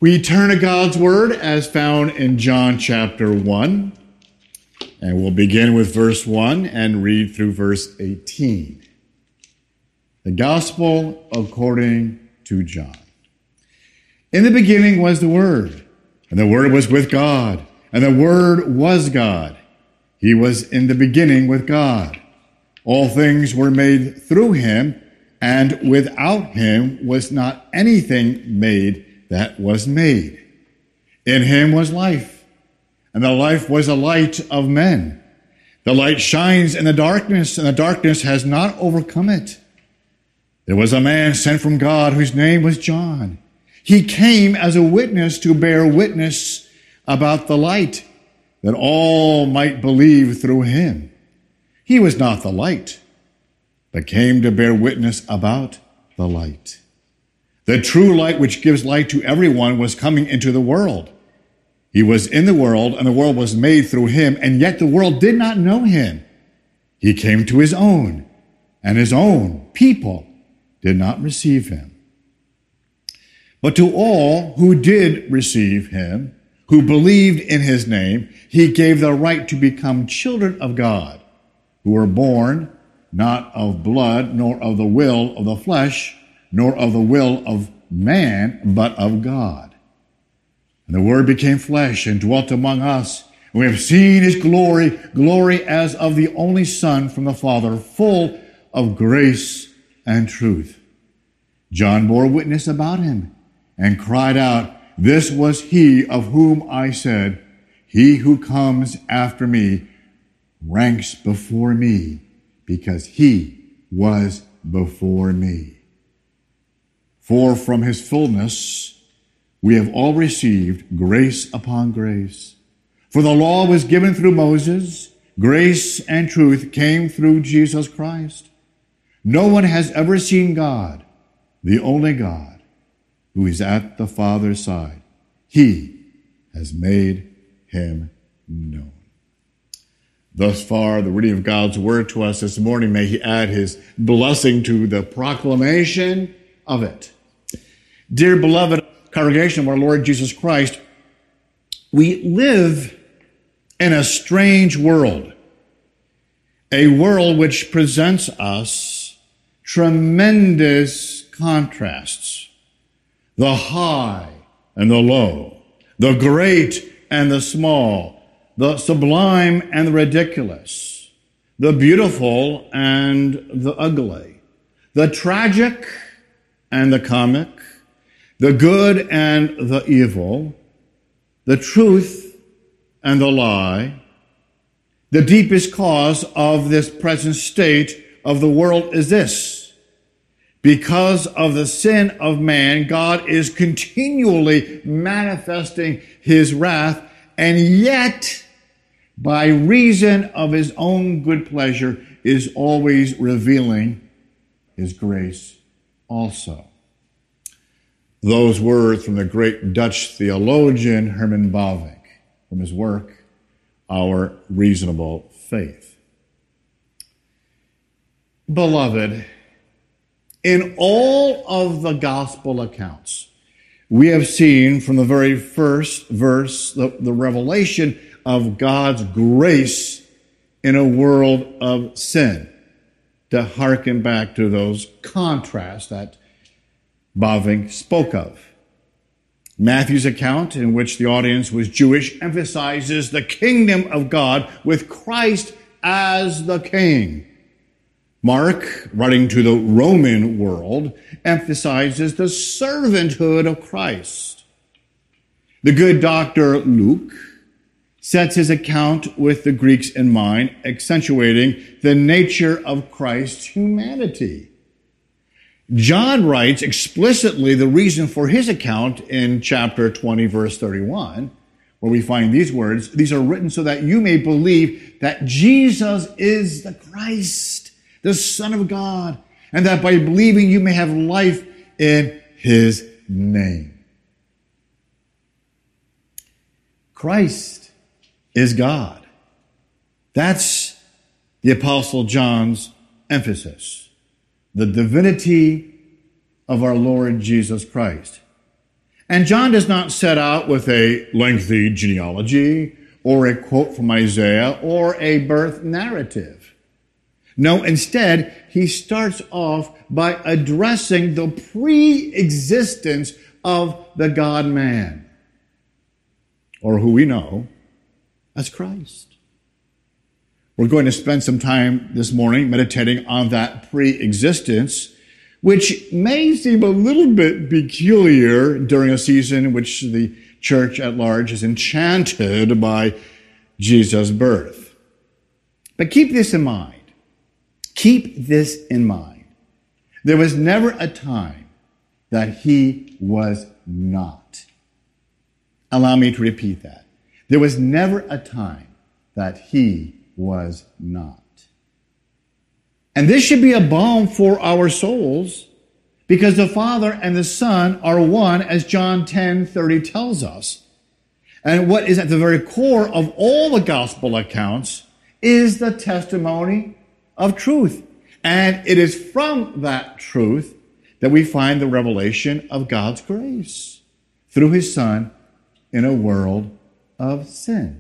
We turn to God's Word as found in John chapter 1, and we'll begin with verse 1 and read through verse 18. The Gospel according to John. In the beginning was the Word, and the Word was with God, and the Word was God. He was in the beginning with God. All things were made through him, and without him was not anything made that was made. In him was life, and the life was the light of men. The light shines in the darkness, and the darkness has not overcome it. There was a man sent from God whose name was John. He came as a witness to bear witness about the light, that all might believe through him. He was not the light, but came to bear witness about the light. The true light which gives light to everyone was coming into the world. He was in the world, and the world was made through him, and yet the world did not know him. He came to his own, and his own people did not receive him. But to all who did receive him, who believed in his name, he gave the right to become children of God, who were born not of blood, nor of the will of the flesh, nor of the will of man, but of God. And the Word became flesh and dwelt among us. And we have seen his glory, glory as of the only Son from the Father, full of grace and truth. John bore witness about him and cried out, "This was he of whom I said, he who comes after me ranks before me, because he was before me." For from his fullness we have all received grace upon grace. For the law was given through Moses, grace and truth came through Jesus Christ. No one has ever seen God, the only God, who is at the Father's side. He has made him known. Thus far, the reading of God's Word to us this morning. May he add his blessing to the proclamation of it. Dear beloved congregation of our Lord Jesus Christ, we live in a strange world, a world which presents us tremendous contrasts, the high and the low, the great and the small, the sublime and the ridiculous, the beautiful and the ugly, the tragic and the comic, the good and the evil, the truth and the lie. The deepest cause of this present state of the world is this: because of the sin of man, God is continually manifesting his wrath, and yet, by reason of his own good pleasure, is always revealing his grace also. Those words from the great Dutch theologian Herman Bavinck, from his work, Our Reasonable Faith. Beloved, in all of the gospel accounts, we have seen from the very first verse the revelation of God's grace in a world of sin, to hearken back to those contrasts that Bavinck spoke of. Matthew's account, in which the audience was Jewish, emphasizes the kingdom of God with Christ as the king. Mark, writing to the Roman world, emphasizes the servanthood of Christ. The good doctor Luke sets his account with the Greeks in mind, accentuating the nature of Christ's humanity. John writes explicitly the reason for his account in chapter 20, verse 31, where we find these words: "These are written so that you may believe that Jesus is the Christ, the Son of God, and that by believing you may have life in his name." Christ is God. That's the Apostle John's emphasis. The divinity of our Lord Jesus Christ. And John does not set out with a lengthy genealogy or a quote from Isaiah or a birth narrative. No, instead, he starts off by addressing the pre-existence of the God-man, or who we know as Christ. We're going to spend some time this morning meditating on that pre-existence, which may seem a little bit peculiar during a season in which the church at large is enchanted by Jesus' birth. But keep this in mind. Keep this in mind. There was never a time that he was not. Allow me to repeat that. There was never a time that he was not. And this should be a balm for our souls, because the Father and the Son are one, as John 10:30 tells us. And what is at the very core of all the gospel accounts is the testimony of truth. And it is from that truth that we find the revelation of God's grace through his Son in a world of sin.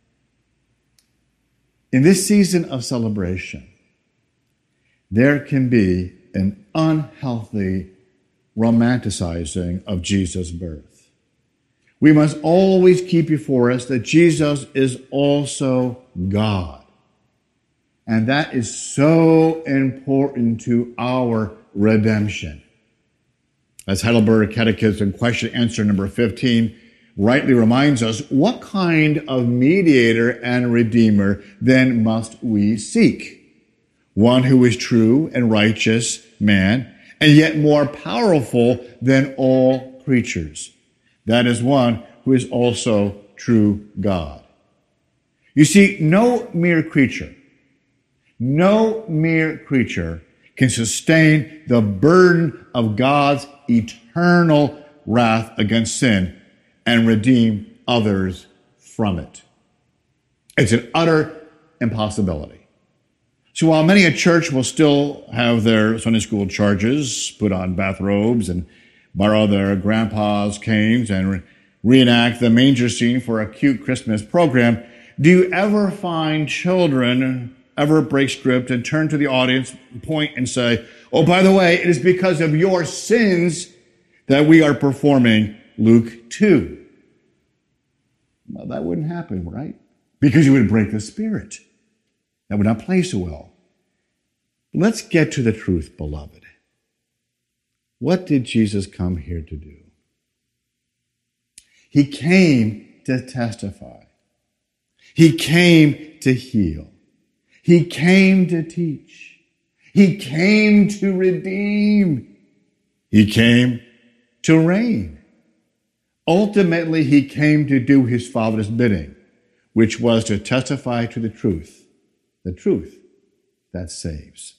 In this season of celebration, there can be an unhealthy romanticizing of Jesus' birth. We must always keep before us that Jesus is also God. And that is so important to our redemption. As Heidelberg Catechism question answer number 15 rightly reminds us, what kind of mediator and redeemer then must we seek? One who is true and righteous man, and yet more powerful than all creatures. That is one who is also true God. You see, no mere creature can sustain the burden of God's eternal wrath against sin and redeem others from it. It's an utter impossibility. So while many a church will still have their Sunday school charges, put on bathrobes, and borrow their grandpa's canes and reenact the manger scene for a cute Christmas program, do you ever find children ever break script and turn to the audience, point and say, oh, by the way, it is because of your sins that we are performing Luke 2. Well, that wouldn't happen, right? Because you would break the spirit. That would not play so well. Let's get to the truth, beloved. What did Jesus come here to do? He came to testify. He came to heal. He came to teach. He came to redeem. He came to reign. Ultimately, he came to do his Father's bidding, which was to testify to the truth that saves.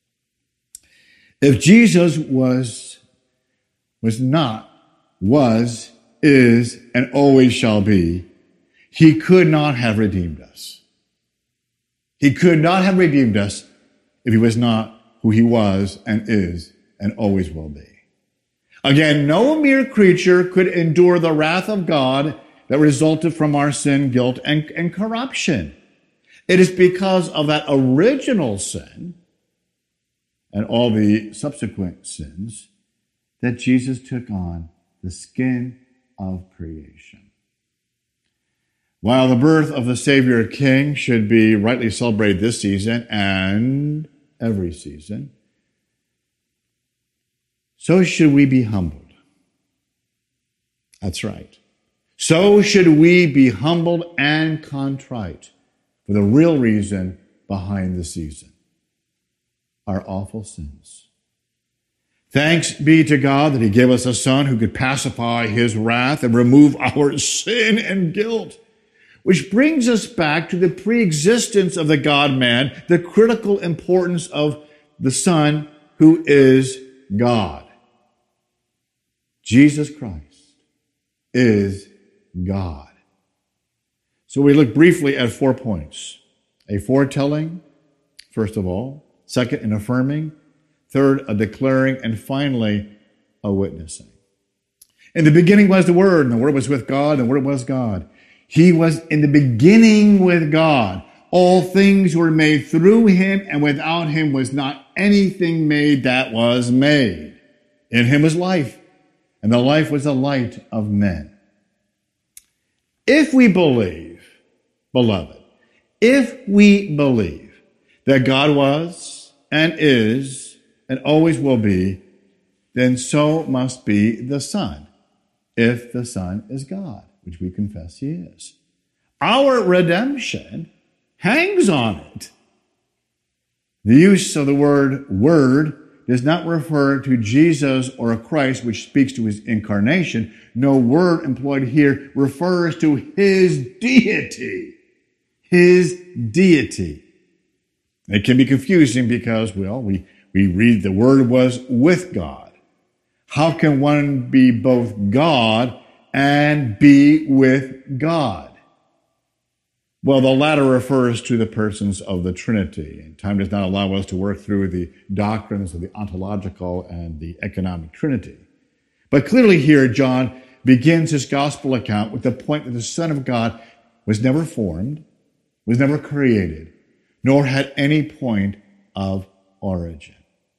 If Jesus was not, was, is, and always shall be, he could not have redeemed us. He could not have redeemed us if he was not who he was and is and always will be. Again, no mere creature could endure the wrath of God that resulted from our sin, guilt, and corruption. It is because of that original sin and all the subsequent sins that Jesus took on the skin of creation. While the birth of the Savior King should be rightly celebrated this season and every season, so should we be humbled. That's right. So should we be humbled and contrite for the real reason behind the season, our awful sins. Thanks be to God that he gave us a Son who could pacify his wrath and remove our sin and guilt. Which brings us back to the pre-existence of the God-man, the critical importance of the Son who is God. Jesus Christ is God. So we look briefly at 4 points. A foretelling, first of all. Second, an affirming. Third, a declaring. And finally, a witnessing. In the beginning was the Word, and the Word was with God, and the Word was God. He was in the beginning with God. All things were made through him, and without him was not anything made that was made. In him was life, and the life was the light of men. If we believe, beloved, if we believe that God was and is and always will be, then so must be the Son, if the Son is God, which we confess he is. Our redemption hangs on it. The use of the word does not refer to Jesus or a Christ, which speaks to his incarnation. No word employed here refers to his deity. His deity. It can be confusing because, well, we read the Word was with God. How can one be both God and be with God? Well, the latter refers to the persons of the Trinity, and time does not allow us to work through the doctrines of the ontological and the economic Trinity. But clearly here, John begins his gospel account with the point that the Son of God was never formed, was never created, nor had any point of origin.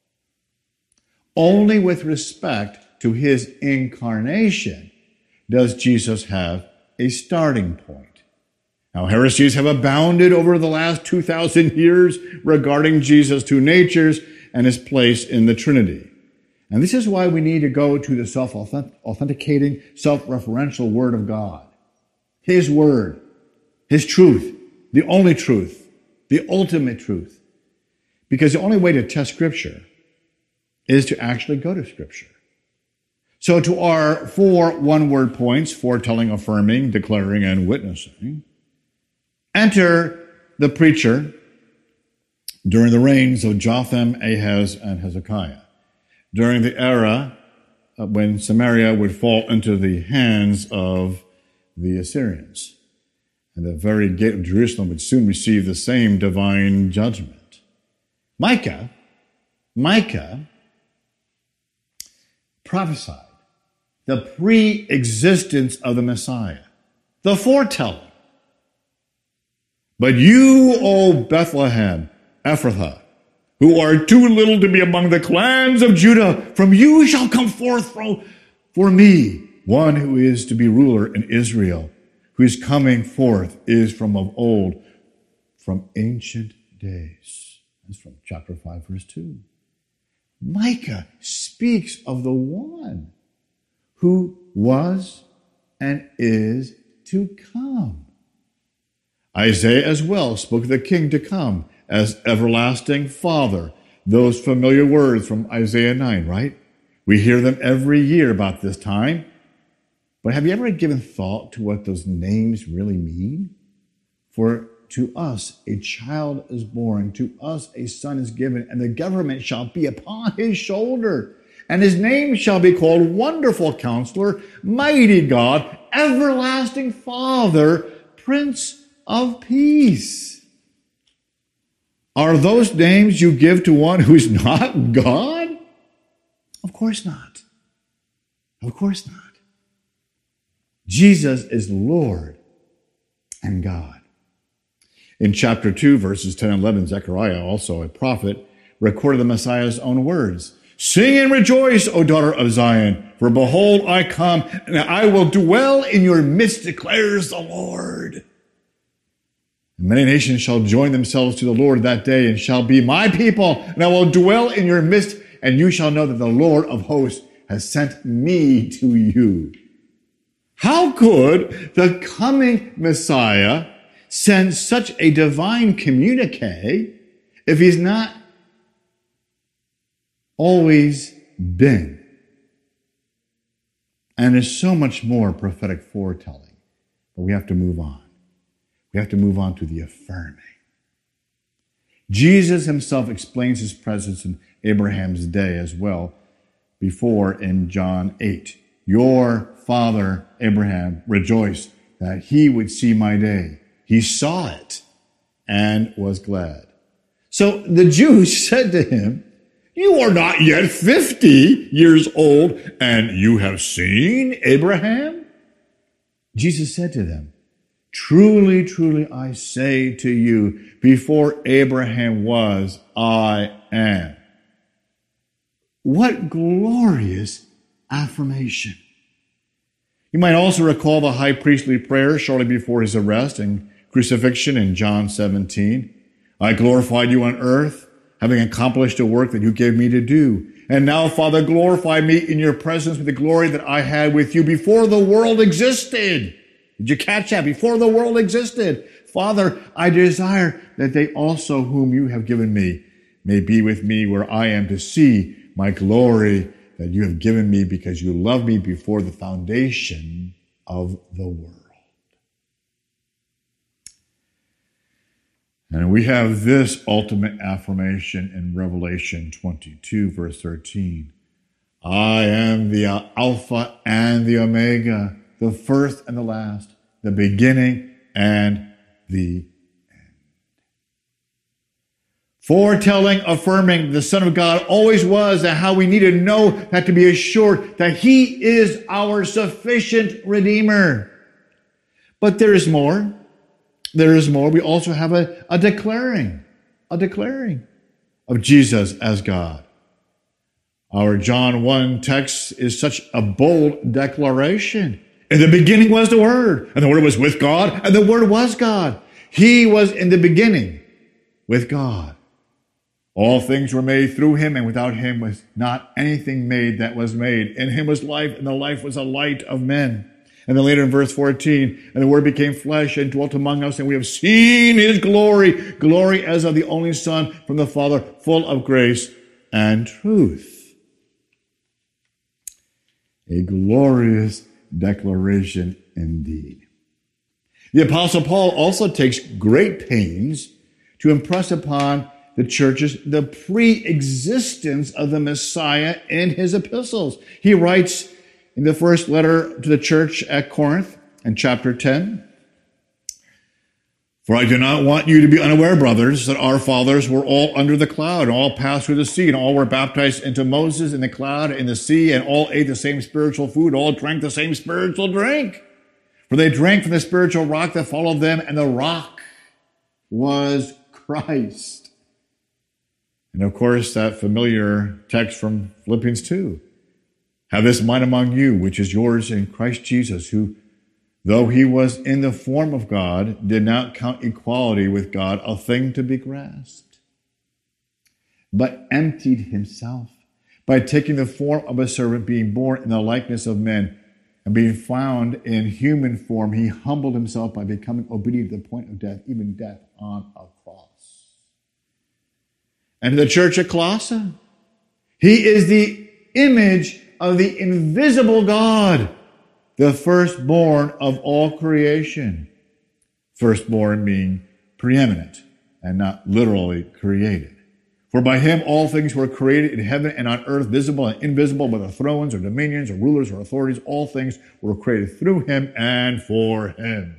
Only with respect to his incarnation does Jesus have a starting point. Now, heresies have abounded over the last 2,000 years regarding Jesus' two natures and his place in the Trinity. And this is why we need to go to the self-authenticating, self-referential Word of God. His Word, his truth, the only truth, the ultimate truth. Because the only way to test Scripture is to actually go to Scripture. So to our 4 one-word points, foretelling, affirming, declaring, and witnessing, enter the preacher during the reigns of Jotham, Ahaz, and Hezekiah, during the era when Samaria would fall into the hands of the Assyrians. And the very gate of Jerusalem would soon receive the same divine judgment. Micah prophesied the pre-existence of the Messiah, the foretelling. But you, O Bethlehem, Ephrathah, who are too little to be among the clans of Judah, from you shall come forth for me one who is to be ruler in Israel, whose coming forth is from of old, from ancient days. That's from chapter 5, verse 2. Micah speaks of the one who was and is to come. Isaiah as well spoke of the king to come as everlasting Father. Those familiar words from Isaiah 9, right? We hear them every year about this time. But have you ever given thought to what those names really mean? For to us a child is born, to us a son is given, and the government shall be upon his shoulder. And his name shall be called Wonderful Counselor, Mighty God, Everlasting Father, Prince of Peace. Are those names you give to one who's not God? Of course not. Of course not. Jesus is Lord and God. In chapter 2, verses 10 and 11, Zechariah, also a prophet, recorded the Messiah's own words. Sing and rejoice, O daughter of Zion, for behold, I come, and I will dwell in your midst, declares the Lord. And many nations shall join themselves to the Lord that day, and shall be my people, and I will dwell in your midst, and you shall know that the Lord of hosts has sent me to you. How could the coming Messiah send such a divine communique if he's not always been? And there's so much more prophetic foretelling, but we have to move on. We have to move on to the affirming. Jesus himself explains his presence in Abraham's day as well, before in John 8. Your father Abraham rejoiced that he would see my day. He saw it and was glad. So the Jews said to him, You are not yet 50 years old, and you have seen Abraham? Jesus said to them, truly, truly, I say to you, before Abraham was, I am. What glorious affirmation. You might also recall the high priestly prayer shortly before his arrest and crucifixion in John 17. I glorified you on earth, having accomplished the work that you gave me to do. And now, Father, glorify me in your presence with the glory that I had with you before the world existed. Did you catch that? Before the world existed. Father, I desire that they also whom you have given me may be with me where I am, to see my glory that you have given me because you loved me before the foundation of the world. And we have this ultimate affirmation in Revelation 22, verse 13. I am the Alpha and the Omega, the first and the last, the beginning and the end. Foretelling, affirming the Son of God always was, and how we need to know that to be assured that he is our sufficient Redeemer. But there is more. There is more. We also have a declaring of Jesus as God. Our John 1 text is such a bold declaration. In the beginning was the Word, and the Word was with God, and the Word was God. He was in the beginning with God. All things were made through him, and without him was not anything made that was made. In him was life, and the life was a light of men. And then later in verse 14, and the Word became flesh and dwelt among us, and we have seen his glory, glory as of the only Son from the Father, full of grace and truth. A glorious declaration indeed. The Apostle Paul also takes great pains to impress upon the churches the pre-existence of the Messiah in his epistles. He writes in the first letter to the church at Corinth in chapter 10, for I do not want you to be unaware, brothers, that our fathers were all under the cloud, and all passed through the sea, and all were baptized into Moses in the cloud and in the sea, and all ate the same spiritual food, all drank the same spiritual drink. For they drank from the spiritual rock that followed them, and the rock was Christ. And of course, that familiar text from Philippians 2. Have this mind among you, which is yours in Christ Jesus, who, though he was in the form of God, did not count equality with God a thing to be grasped, but emptied himself by taking the form of a servant, being born in the likeness of men, and being found in human form, he humbled himself by becoming obedient to the point of death, even death on a cross. And to the church at Colossae, he is the image of the invisible God, the firstborn of all creation. Firstborn meaning preeminent and not literally created. For by him all things were created in heaven and on earth, visible and invisible, whether thrones or dominions or rulers or authorities, all things were created through him and for him.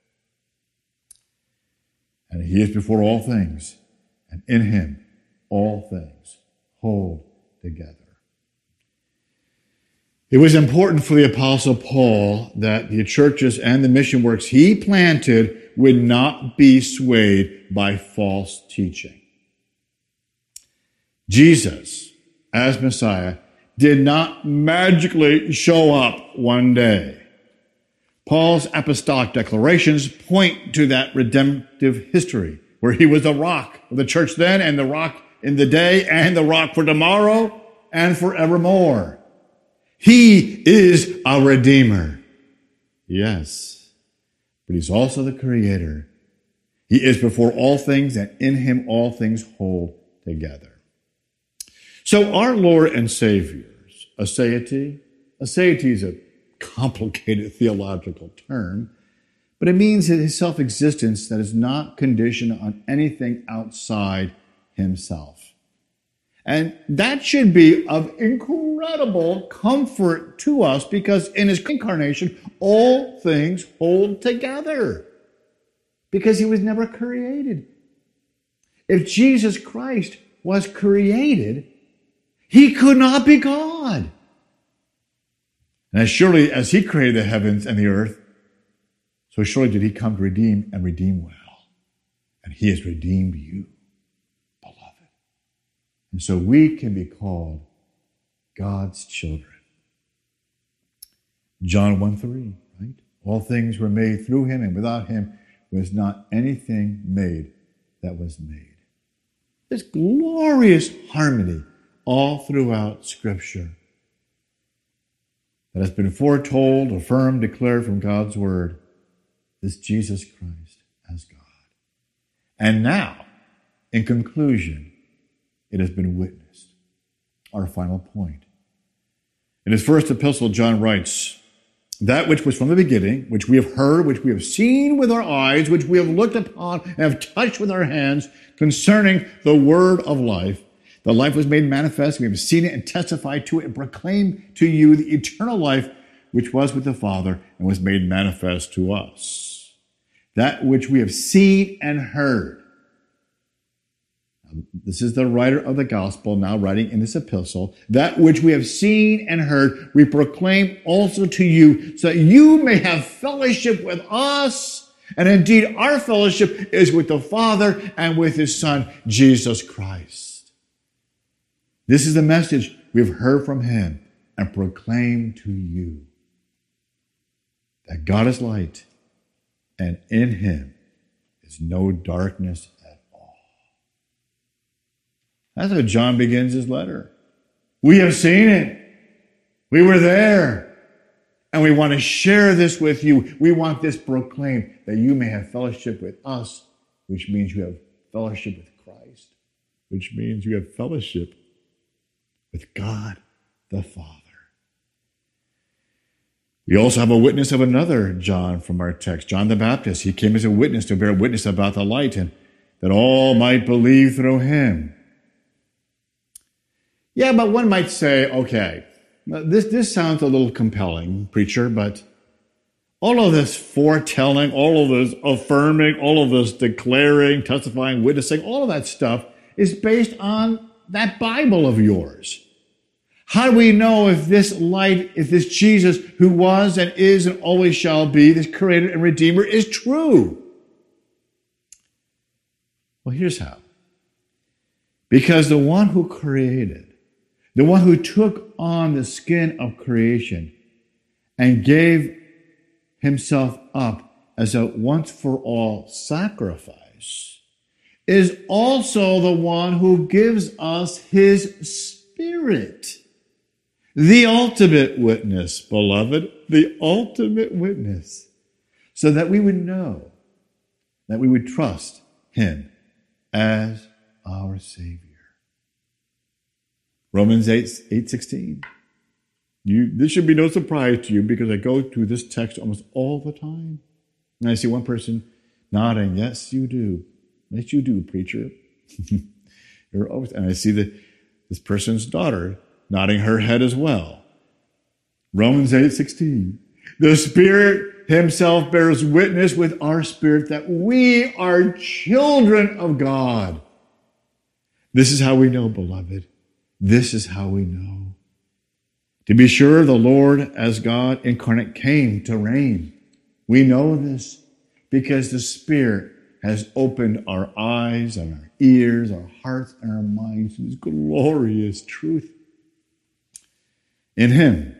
And he is before all things, and in him all things hold together. It was important for the Apostle Paul that the churches and the mission works he planted would not be swayed by false teaching. Jesus, as Messiah, did not magically show up one day. Paul's apostolic declarations point to that redemptive history, where he was the rock of the church then, and the rock in the day, and the rock for tomorrow, and forevermore. He is our Redeemer. Yes, but he's also the Creator. He is before all things, and in him all things hold together. So our Lord and Savior's aseity is a complicated theological term, but it means his self-existence that is not conditioned on anything outside himself. And that should be of incredible comfort to us, because in his incarnation, all things hold together, because he was never created. If Jesus Christ was created, He could not be God. And as surely as he created the heavens and the earth, so surely did he come to redeem and redeem well. And he has redeemed you, beloved. And so we can be called God's children. John 1:3, right? All things were made through him, and without him was not anything made that was made. This glorious harmony all throughout Scripture that has been foretold, affirmed, declared from God's Word, this Jesus Christ as God. And now, in conclusion, it has been witnessed. Our final point. In his first epistle, John writes, that which was from the beginning, which we have heard, which we have seen with our eyes, which we have looked upon and have touched with our hands, concerning the word of life. The life was made manifest. We have seen it and testified to it and proclaimed to you the eternal life which was with the Father and was made manifest to us. That which we have seen and heard. This is the writer of the gospel now writing in this epistle. That which we have seen and heard, we proclaim also to you, so that you may have fellowship with us. And indeed, our fellowship is with the Father and with his Son, Jesus Christ. This is the message we've heard from him and proclaimed to you. That God is light, and in him is no darkness at all. That's how John begins his letter. We have seen it. We were there. And we want to share this with you. We want this proclaimed that you may have fellowship with us, which means you have fellowship with Christ, which means you have fellowship with God the Father. We also have a witness of another John from our text, John the Baptist. He came as a witness to bear witness about the light and that all might believe through him. Yeah, but one might say, okay, this sounds a little compelling, preacher, but all of this foretelling, all of this affirming, all of this declaring, testifying, witnessing, all of that stuff is based on that Bible of yours. How do we know if this light, if this Jesus who was and is and always shall be, this creator and redeemer, is true? Well, here's how. Because the one who created, the one who took on the skin of creation and gave himself up as a once-for-all sacrifice, is also the one who gives us his Spirit. The ultimate witness, beloved, the ultimate witness, so that we would know, that we would trust him as our Savior. Romans 8:16. This should be no surprise to you because I go through this text almost all the time. And I see one person nodding, yes, you do. Yes, you do, preacher. You're always, and I see this person's daughter nodding her head as well. Romans 8:16. The Spirit himself bears witness with our spirit that we are children of God. This is how we know, beloved. This is how we know. To be sure, the Lord as God incarnate came to reign. We know this because the Spirit has opened our eyes and our ears, our hearts and our minds to this glorious truth. In him,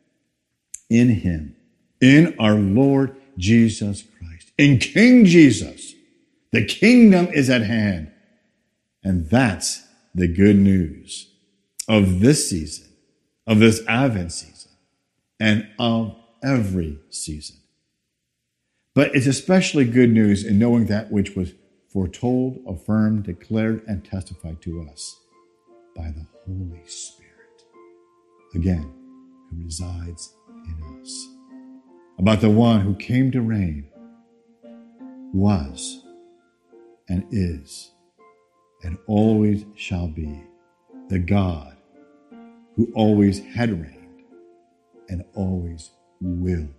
in our Lord Jesus Christ, in King Jesus, the kingdom is at hand. And that's the good news of this season, of this Advent season, and of every season. But it's especially good news in knowing that which was foretold, affirmed, declared, and testified to us by the Holy Spirit, again, who resides in us. About the one who came to reign, was, and is, and always shall be, the God who always had reigned and always will